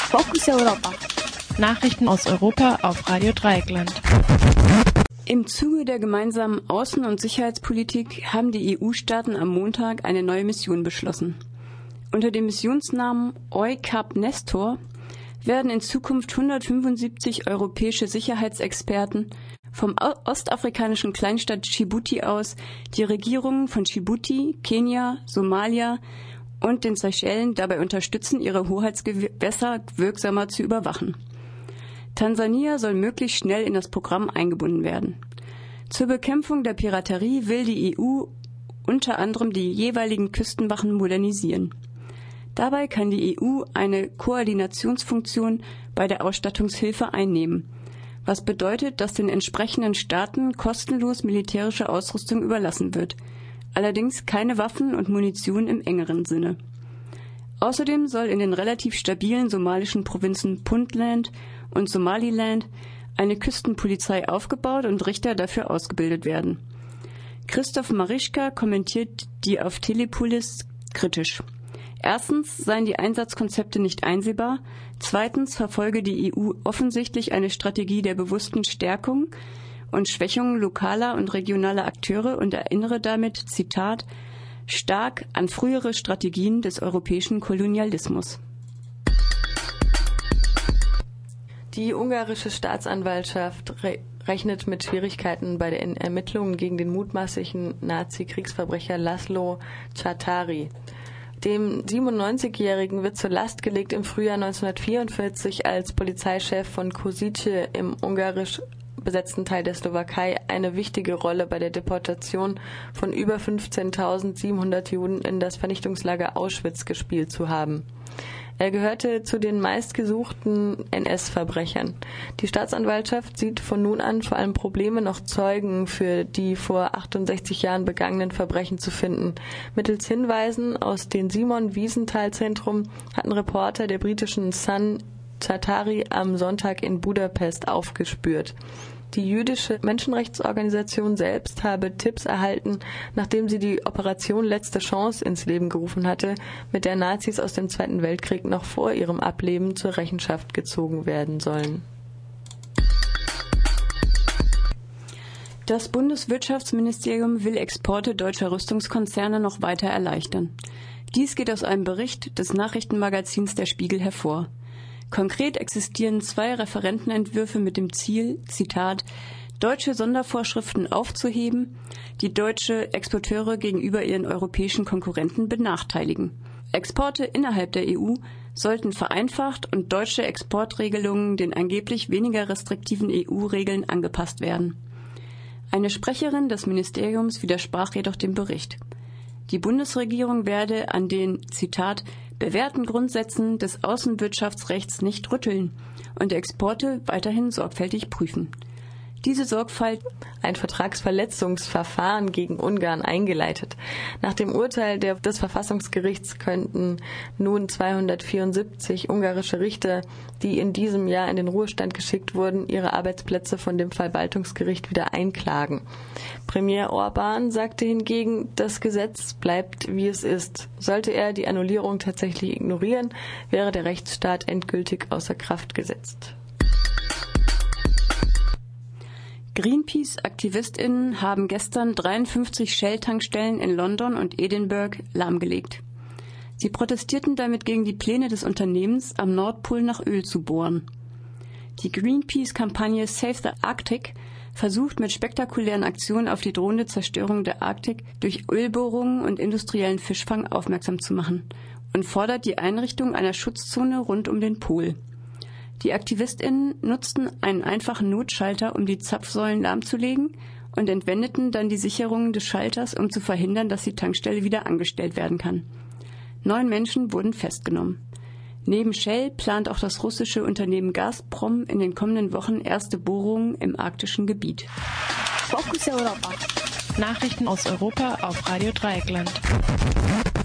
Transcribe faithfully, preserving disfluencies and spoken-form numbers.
Fokus Europa. Nachrichten aus Europa auf Radio Dreieckland. Im Zuge der gemeinsamen Außen- und Sicherheitspolitik haben die E U-Staaten am Montag eine neue Mission beschlossen. Unter dem Missionsnamen EUCAP Nestor werden in Zukunft hundertfünfundsiebzig europäische Sicherheitsexperten vom ostafrikanischen Kleinstadt Djibouti aus die Regierungen von Djibouti, Kenia, Somalia und den Seychellen dabei unterstützen, ihre Hoheitsgewässer wirksamer zu überwachen. Tansania soll möglichst schnell in das Programm eingebunden werden. Zur Bekämpfung der Piraterie will die E U unter anderem die jeweiligen Küstenwachen modernisieren. Dabei kann die E U eine Koordinationsfunktion bei der Ausstattungshilfe einnehmen, was bedeutet, dass den entsprechenden Staaten kostenlos militärische Ausrüstung überlassen wird, allerdings keine Waffen und Munition im engeren Sinne. Außerdem soll in den relativ stabilen somalischen Provinzen Puntland und Somaliland eine Küstenpolizei aufgebaut und Richter dafür ausgebildet werden. Christoph Marischka kommentiert die auf Telepolis kritisch. Erstens seien die Einsatzkonzepte nicht einsehbar, zweitens verfolge die E U offensichtlich eine Strategie der bewussten Stärkung und Schwächung lokaler und regionaler Akteure und erinnere damit, Zitat, stark an frühere Strategien des europäischen Kolonialismus. Die ungarische Staatsanwaltschaft re- rechnet mit Schwierigkeiten bei den Ermittlungen gegen den mutmaßlichen Nazi-Kriegsverbrecher Laszlo Csátáry. Dem siebenundneunzigjährigen wird zur Last gelegt, im Frühjahr neunzehnhundertvierundvierzig als Polizeichef von Košice im ungarisch besetzten Teil der Slowakei eine wichtige Rolle bei der Deportation von über fünfzehntausendsiebenhundert Juden in das Vernichtungslager Auschwitz gespielt zu haben. Er gehörte zu den meistgesuchten N S-Verbrechern. Die Staatsanwaltschaft sieht von nun an vor allem Probleme, noch Zeugen für die vor achtundsechzig Jahren begangenen Verbrechen zu finden. Mittels Hinweisen aus dem Simon-Wiesenthal-Zentrum hatten Reporter der britischen Sun Csátáry am Sonntag in Budapest aufgespürt. Die jüdische Menschenrechtsorganisation selbst habe Tipps erhalten, nachdem sie die Operation Letzte Chance ins Leben gerufen hatte, mit der Nazis aus dem Zweiten Weltkrieg noch vor ihrem Ableben zur Rechenschaft gezogen werden sollen. Das Bundeswirtschaftsministerium will Exporte deutscher Rüstungskonzerne noch weiter erleichtern. Dies geht aus einem Bericht des Nachrichtenmagazins Der Spiegel hervor. Konkret existieren zwei Referentenentwürfe mit dem Ziel, Zitat, deutsche Sondervorschriften aufzuheben, die deutsche Exporteure gegenüber ihren europäischen Konkurrenten benachteiligen. Exporte innerhalb der E U sollten vereinfacht und deutsche Exportregelungen den angeblich weniger restriktiven E U-Regeln angepasst werden. Eine Sprecherin des Ministeriums widersprach jedoch dem Bericht. Die Bundesregierung werde an den, Zitat, bewährten Grundsätzen des Außenwirtschaftsrechts nicht rütteln und Exporte weiterhin sorgfältig prüfen. Diese Sorgfalt ein Vertragsverletzungsverfahren gegen Ungarn eingeleitet. Nach dem Urteil der, des Verfassungsgerichts könnten nun zweihundertvierundsiebzig ungarische Richter, die in diesem Jahr in den Ruhestand geschickt wurden, ihre Arbeitsplätze von dem Verwaltungsgericht wieder einklagen. Premier Orbán sagte hingegen, das Gesetz bleibt, wie es ist. Sollte er die Annullierung tatsächlich ignorieren, wäre der Rechtsstaat endgültig außer Kraft gesetzt. Greenpeace-AktivistInnen haben gestern dreiundfünfzig Shell-Tankstellen in London und Edinburgh lahmgelegt. Sie protestierten damit gegen die Pläne des Unternehmens, am Nordpol nach Öl zu bohren. Die Greenpeace-Kampagne Save the Arctic versucht mit spektakulären Aktionen auf die drohende Zerstörung der Arktik durch Ölbohrungen und industriellen Fischfang aufmerksam zu machen und fordert die Einrichtung einer Schutzzone rund um den Pol. Die AktivistInnen nutzten einen einfachen Notschalter, um die Zapfsäulen lahmzulegen und entwendeten dann die Sicherungen des Schalters, um zu verhindern, dass die Tankstelle wieder angestellt werden kann. Neun Menschen wurden festgenommen. Neben Shell plant auch das russische Unternehmen Gazprom in den kommenden Wochen erste Bohrungen im arktischen Gebiet. Fokus Europa. Nachrichten aus Europa auf Radio Dreieckland.